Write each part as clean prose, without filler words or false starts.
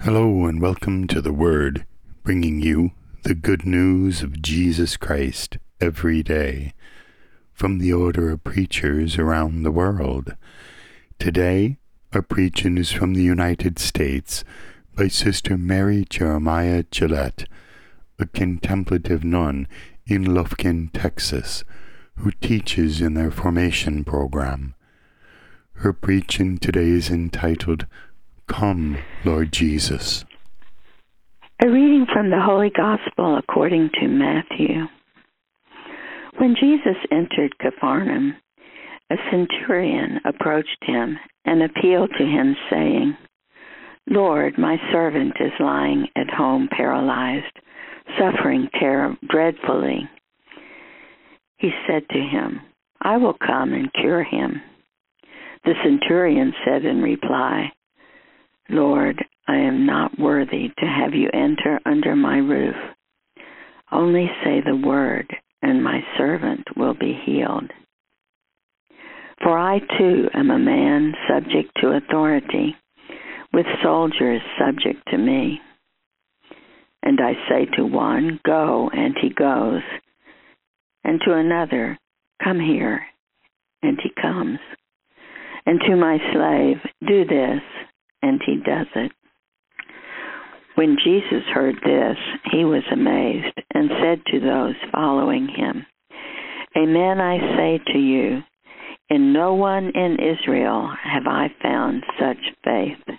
Hello and welcome to The Word, bringing you the good news of Jesus Christ every day from the order of preachers around the world. Today, our preaching is from the United States by Sister Mary Jeremiah Gillette, a contemplative nun in Lufkin, Texas, who teaches in their formation program. Her preaching today is entitled, Come, Lord Jesus. A reading from the Holy Gospel according to Matthew. When Jesus entered Capharnaum, a centurion approached him and appealed to him, saying, Lord, my servant is lying at home paralyzed, suffering dreadfully. He said to him, I will come and cure him. The centurion said in reply, Lord, I am not worthy to have you enter under my roof. Only say the word, and my servant will be healed. For I too am a man subject to authority, with soldiers subject to me. And I say to one, Go, and he goes, and to another, Come here, and he comes, and to my slave, Do this, and he does it. When Jesus heard this, he was amazed and said to those following him, Amen, I say to you, in no one in Israel have I found such faith.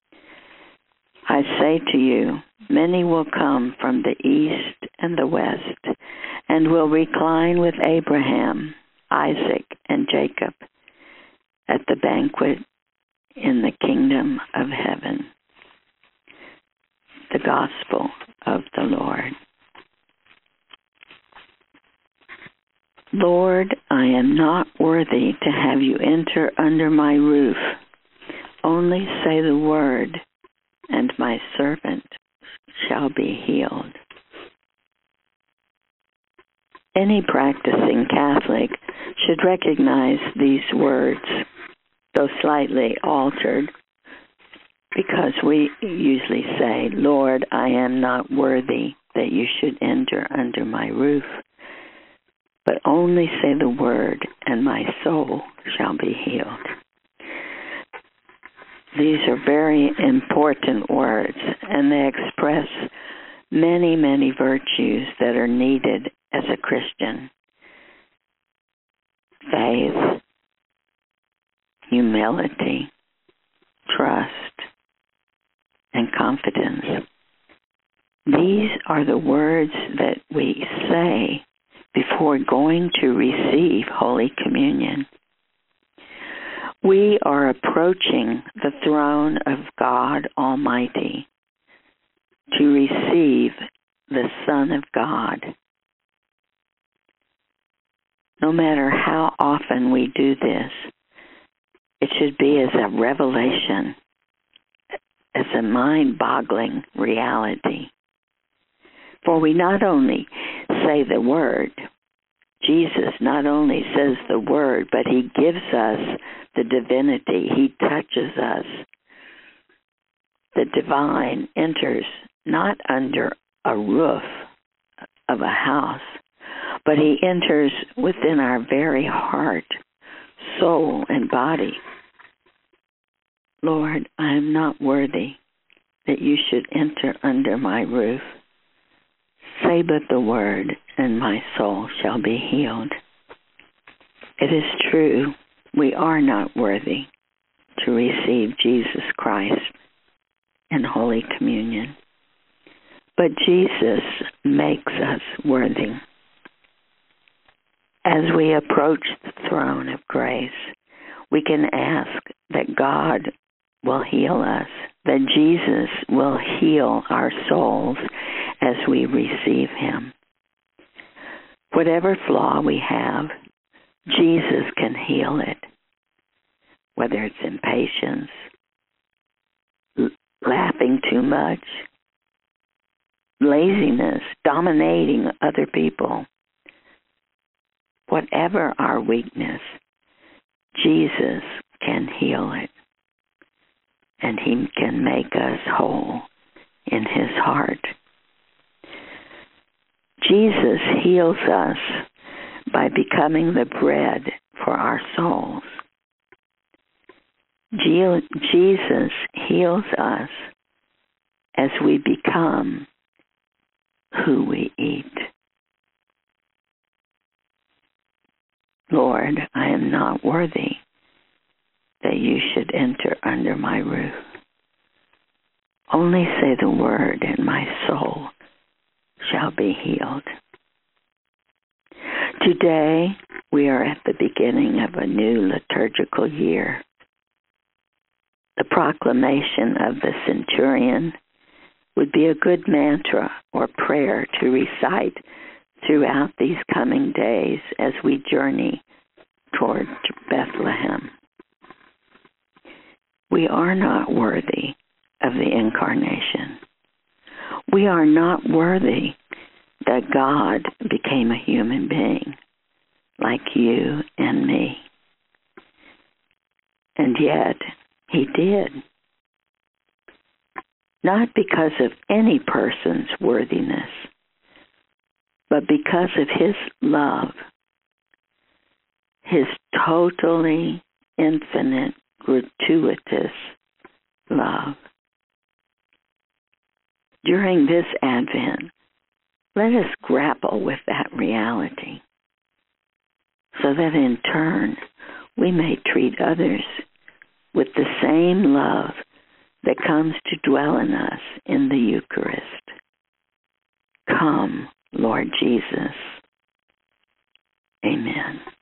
I say to you, many will come from the east and the west, and will recline with Abraham, Isaac, and Jacob at the banquet in the kingdom of heaven. The Gospel of the Lord. Lord, I am not worthy to have you enter under my roof. Only say the word, and my servant shall be healed. Any practicing Catholic should recognize these words, though slightly altered, because we usually say, Lord, I am not worthy that you should enter under my roof, but only say the word, and my soul shall be healed. These are very important words, and they express many, many virtues that are needed as a Christian. Faith, humility, trust, and confidence. These are the words that we say before going to receive Holy Communion. We are approaching the throne of God Almighty to receive the Son of God. No matter how often we do this, it should be as a revelation, as a mind-boggling reality. For we not only say the word, Jesus not only says the word, but he gives us the divinity. He touches us. The divine enters not under a roof of a house, but he enters within our very heart, soul, and body. Lord, I am not worthy that you should enter under my roof. Say but the word, and my soul shall be healed. It is true, we are not worthy to receive Jesus Christ in Holy Communion. But Jesus makes us worthy. As we approach the throne of grace, we can ask that God will heal us, that Jesus will heal our souls as we receive him. Whatever flaw we have, Jesus can heal it, whether it's impatience, laughing too much, laziness, dominating other people. Whatever our weakness, Jesus can heal it. and he can make us whole in his heart. Jesus heals us by becoming the bread for our souls. Jesus heals us as we become who we eat. Lord, I am not worthy that you should enter under my roof. Only say the word, and my soul shall be healed. Today, we are at the beginning of a new liturgical year. The proclamation of the centurion would be a good mantra or prayer to recite throughout these coming days as we journey toward Bethlehem. We are not worthy of the incarnation. We are not worthy that God became a human being like you and me. And yet, he did. Not because of any person's worthiness, but because of his love, his totally infinite, gratuitous love. During this Advent, let us grapple with that reality so that in turn we may treat others with the same love that comes to dwell in us in the Eucharist. Come, Lord Jesus. Amen.